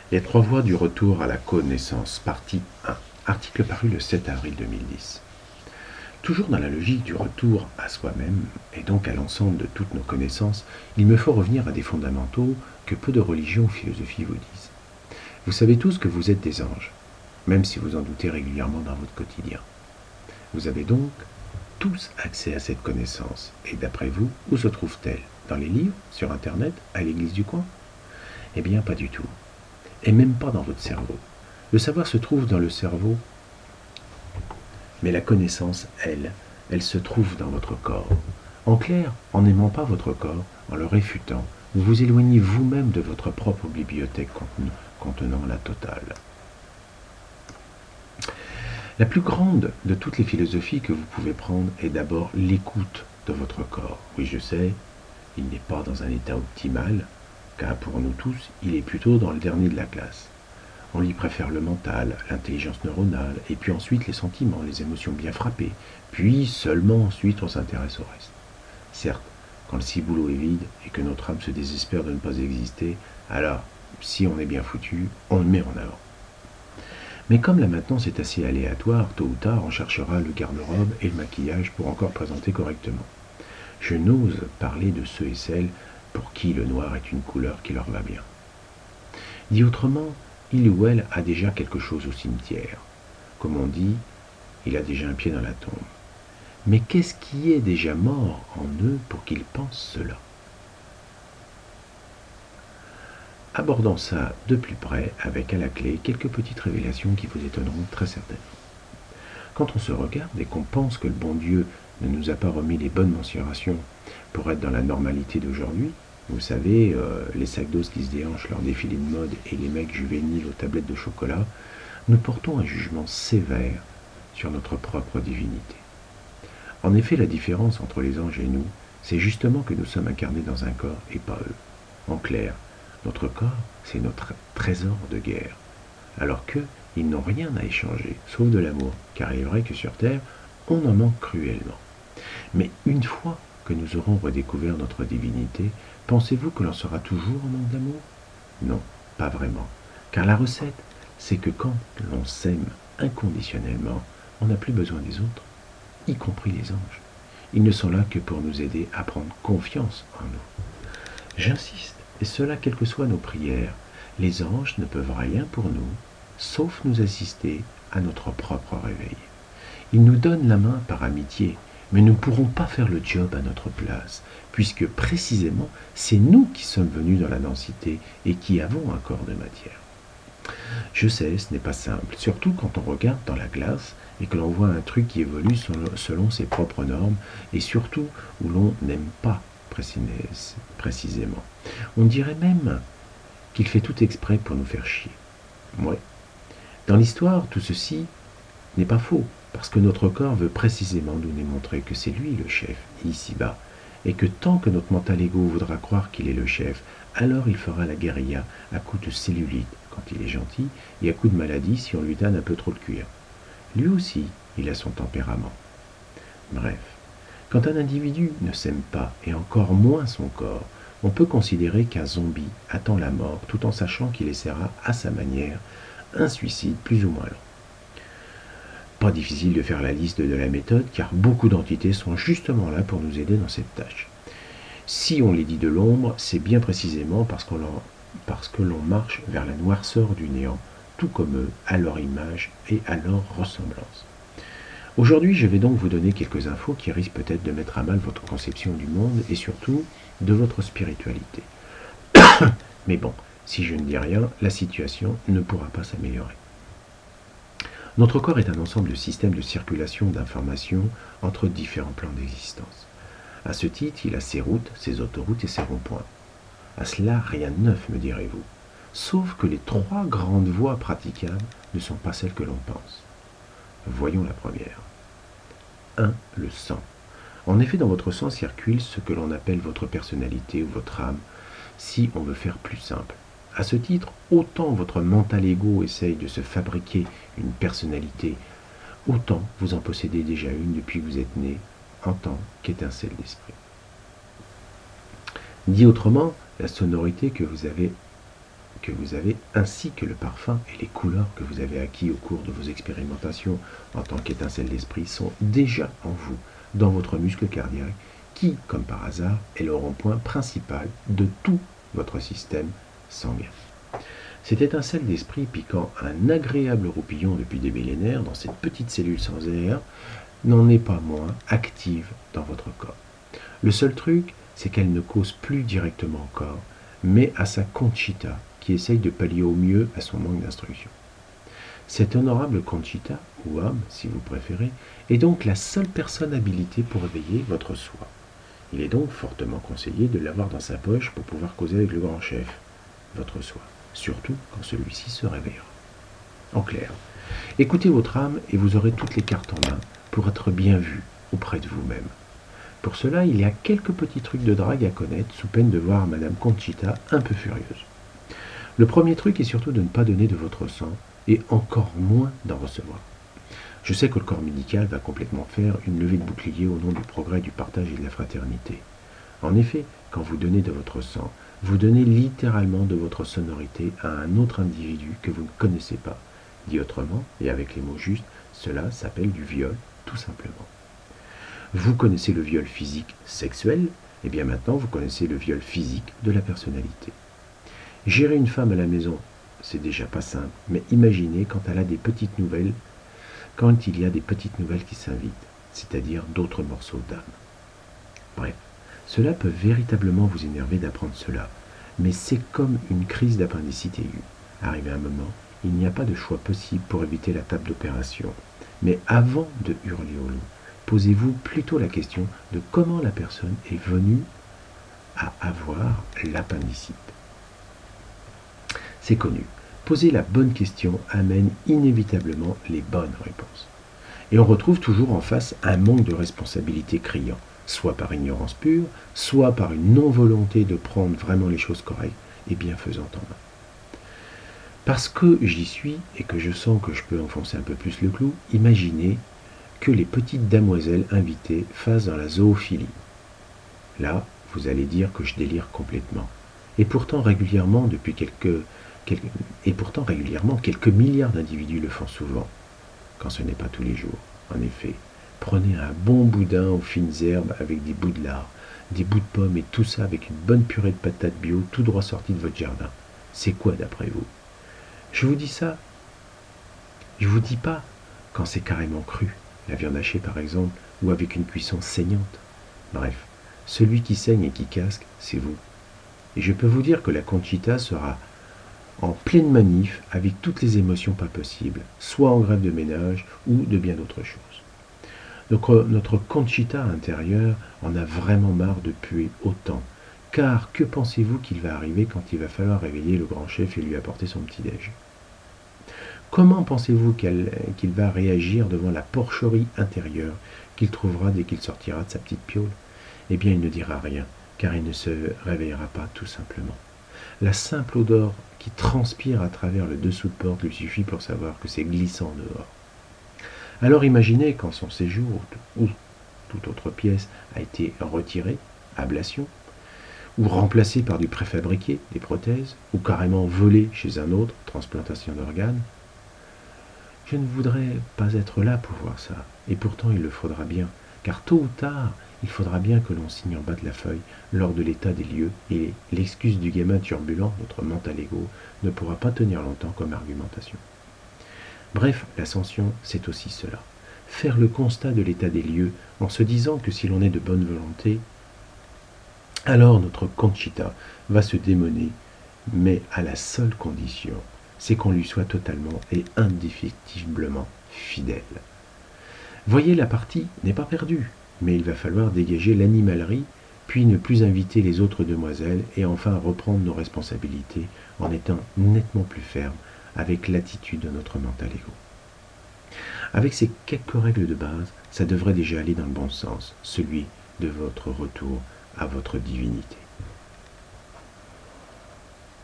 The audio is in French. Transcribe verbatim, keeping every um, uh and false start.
Les trois voies du retour à la connaissance, partie un. Article paru le sept avril deux mille dix. Toujours dans la logique du retour à soi-même, et donc à l'ensemble de toutes nos connaissances, il me faut revenir à des fondamentaux que peu de religions ou philosophies vous disent. Vous savez tous que vous êtes des anges, même si vous en doutez régulièrement dans votre quotidien. Vous avez donc tous accès à cette connaissance, et d'après vous, où se trouve-t-elle? Dans les livres, sur Internet, à l'église du coin? Eh bien, pas du tout. Et même pas dans votre cerveau. Le savoir se trouve dans le cerveau, mais la connaissance, elle, elle se trouve dans votre corps. En clair, en n'aimant pas votre corps, en le réfutant, vous vous éloignez vous-même de votre propre bibliothèque contenant la totale. La plus grande de toutes les philosophies que vous pouvez prendre est d'abord l'écoute de votre corps. Oui, je sais, il n'est pas dans un état optimal, car pour nous tous, il est plutôt dans le dernier de la classe. On y préfère le mental, l'intelligence neuronale, et puis ensuite les sentiments, les émotions bien frappées, puis seulement ensuite on s'intéresse au reste. Certes, quand le ciboulot est vide et que notre âme se désespère de ne pas exister, alors, si on est bien foutu, on le met en avant. Mais comme la maintenance est assez aléatoire, tôt ou tard on cherchera le garde-robe et le maquillage pour encore présenter correctement. Je n'ose parler de ceux et celles pour qui le noir est une couleur qui leur va bien. Dit autrement, il ou elle a déjà quelque chose au cimetière. Comme on dit, il a déjà un pied dans la tombe. Mais qu'est-ce qui est déjà mort en eux pour qu'ils pensent cela? Abordons ça de plus près avec à la clé quelques petites révélations qui vous étonneront très certainement. Quand on se regarde et qu'on pense que le bon Dieu ne nous a pas remis les bonnes mensurations pour être dans la normalité d'aujourd'hui, vous savez, euh, les sacs d'os qui se déhanchent lors des défilés de mode et les mecs juvéniles aux tablettes de chocolat, nous portons un jugement sévère sur notre propre divinité. En effet, la différence entre les anges et nous, c'est justement que nous sommes incarnés dans un corps et pas eux. En clair, notre corps, c'est notre trésor de guerre, alors qu'eux, ils n'ont rien à échanger, sauf de l'amour, car il est vrai que sur Terre, on en manque cruellement. Mais une fois que nous aurons redécouvert notre divinité, pensez-vous que l'on sera toujours en manque d'amour? Non, pas vraiment. Car la recette, c'est que quand l'on s'aime inconditionnellement, on n'a plus besoin des autres, y compris les anges. Ils ne sont là que pour nous aider à prendre confiance en nous. J'insiste, et cela quelles que soient nos prières, les anges ne peuvent rien pour nous, sauf nous assister à notre propre réveil. Ils nous donnent la main par amitié, mais nous ne pourrons pas faire le job à notre place, puisque précisément c'est nous qui sommes venus dans la densité et qui avons un corps de matière. Je sais, ce n'est pas simple, surtout quand on regarde dans la glace et que l'on voit un truc qui évolue selon ses propres normes et surtout où l'on n'aime pas précisément. On dirait même qu'il fait tout exprès pour nous faire chier. Ouais. Dans l'histoire, tout ceci n'est pas faux, parce que notre corps veut précisément nous démontrer que c'est lui le chef, ici-bas, et que tant que notre mental égo voudra croire qu'il est le chef, alors il fera la guérilla à coups de cellulite quand il est gentil, et à coups de maladie si on lui donne un peu trop de cuir. Lui aussi, il a son tempérament. Bref, quand un individu ne s'aime pas, et encore moins son corps, on peut considérer qu'un zombie attend la mort tout en sachant qu'il essaiera à sa manière un suicide plus ou moins lent. Pas difficile de faire la liste de la méthode car beaucoup d'entités sont justement là pour nous aider dans cette tâche. Si on les dit de l'ombre, c'est bien précisément parce, qu'on leur, parce que l'on marche vers la noirceur du néant, tout comme eux, à leur image et à leur ressemblance. Aujourd'hui, je vais donc vous donner quelques infos qui risquent peut-être de mettre à mal votre conception du monde et surtout de votre spiritualité. Mais bon, si je ne dis rien, la situation ne pourra pas s'améliorer. Notre corps est un ensemble de systèmes de circulation d'informations entre différents plans d'existence. À ce titre, il a ses routes, ses autoroutes et ses ronds-points. À cela, rien de neuf, me direz-vous. Sauf que les trois grandes voies praticables ne sont pas celles que l'on pense. Voyons la première. un. Le sang. En effet, dans votre sang circule ce que l'on appelle votre personnalité ou votre âme, si on veut faire plus simple. À ce titre, autant votre mental égo essaye de se fabriquer une personnalité, autant vous en possédez déjà une depuis que vous êtes né, en tant qu'étincelle d'esprit. Dit autrement, la sonorité que vous avez que vous avez, ainsi que le parfum et les couleurs que vous avez acquis au cours de vos expérimentations en tant qu'étincelle d'esprit sont déjà en vous, dans votre muscle cardiaque, qui, comme par hasard, est le rond-point principal de tout votre système sanguin. Cette étincelle d'esprit piquant un agréable roupillon depuis des millénaires dans cette petite cellule sans air n'en est pas moins active dans votre corps. Le seul truc, c'est qu'elle ne cause plus directement au corps, mais à sa Conchita, qui essaye de pallier au mieux à son manque d'instruction. Cette honorable Conchita, ou âme si vous préférez, est donc la seule personne habilitée pour éveiller votre soi. Il est donc fortement conseillé de l'avoir dans sa poche pour pouvoir causer avec le grand chef, votre soi, surtout quand celui-ci se réveillera. En clair, écoutez votre âme et vous aurez toutes les cartes en main pour être bien vu auprès de vous-même. Pour cela, il y a quelques petits trucs de drague à connaître sous peine de voir Madame Conchita un peu furieuse. Le premier truc est surtout de ne pas donner de votre sang et encore moins d'en recevoir. Je sais que le corps médical va complètement faire une levée de bouclier au nom du progrès, du partage et de la fraternité. En effet, quand vous donnez de votre sang, vous donnez littéralement de votre sonorité à un autre individu que vous ne connaissez pas. Dit autrement, et avec les mots justes, cela s'appelle du viol, tout simplement. Vous connaissez le viol physique sexuel, et bien maintenant vous connaissez le viol physique de la personnalité. Gérer une femme à la maison, c'est déjà pas simple, mais imaginez quand elle a des petites nouvelles, quand il y a des petites nouvelles qui s'invitent, c'est-à-dire d'autres morceaux d'âme. Bref, cela peut véritablement vous énerver d'apprendre cela, mais c'est comme une crise d'appendicite aiguë. Arrivé un moment, il n'y a pas de choix possible pour éviter la table d'opération. Mais avant de hurler au loup, posez-vous plutôt la question de comment la personne est venue à avoir l'appendicite. C'est connu. Poser la bonne question amène inévitablement les bonnes réponses. Et on retrouve toujours en face un manque de responsabilité criant, soit par ignorance pure, soit par une non-volonté de prendre vraiment les choses correctes et bienfaisantes en main. Parce que j'y suis et que je sens que je peux enfoncer un peu plus le clou, imaginez que les petites damoiselles invitées fassent dans la zoophilie. Là, vous allez dire que je délire complètement. Et pourtant régulièrement, depuis quelques, quelques et pourtant régulièrement, quelques milliards d'individus le font souvent, quand ce n'est pas tous les jours. En effet, prenez un bon boudin aux fines herbes avec des bouts de lard, des bouts de pommes et tout ça avec une bonne purée de patates bio, tout droit sorti de votre jardin. C'est quoi d'après vous? Je vous dis ça, je vous dis pas quand c'est carrément cru, la viande hachée par exemple, ou avec une cuisson saignante. Bref, celui qui saigne et qui casque, c'est vous. Et je peux vous dire que la Conchita sera en pleine manif avec toutes les émotions pas possibles, soit en grève de ménage ou de bien d'autres choses. Donc notre Conchita intérieure en a vraiment marre de puer autant. Car que pensez-vous qu'il va arriver quand il va falloir réveiller le grand chef et lui apporter son petit-déj? Comment pensez-vous qu'elle, qu'il va réagir devant la porcherie intérieure qu'il trouvera dès qu'il sortira de sa petite piole? Eh bien, il ne dira rien, car il ne se réveillera pas tout simplement. La simple odeur qui transpire à travers le dessous de porte lui suffit pour savoir que c'est glissant dehors. Alors imaginez quand son séjour ou toute autre pièce a été retiré, ablation, ou remplacé par du préfabriqué, des prothèses, ou carrément volé chez un autre, transplantation d'organes. Je ne voudrais pas être là pour voir ça, et pourtant il le faudra bien, car tôt ou tard, il faudra bien que l'on signe en bas de la feuille lors de l'état des lieux, et l'excuse du gamin turbulent, notre mental égo, ne pourra pas tenir longtemps comme argumentation. Bref, l'ascension, c'est aussi cela. Faire le constat de l'état des lieux en se disant que si l'on est de bonne volonté, alors notre Conchita va se démoner, mais à la seule condition, c'est qu'on lui soit totalement et indéfectiblement fidèle. Voyez, la partie n'est pas perdue, mais il va falloir dégager l'animalerie, puis ne plus inviter les autres demoiselles, et enfin reprendre nos responsabilités en étant nettement plus ferme avec l'attitude de notre mental égo. Avec ces quelques règles de base, ça devrait déjà aller dans le bon sens, celui de votre retour à votre divinité.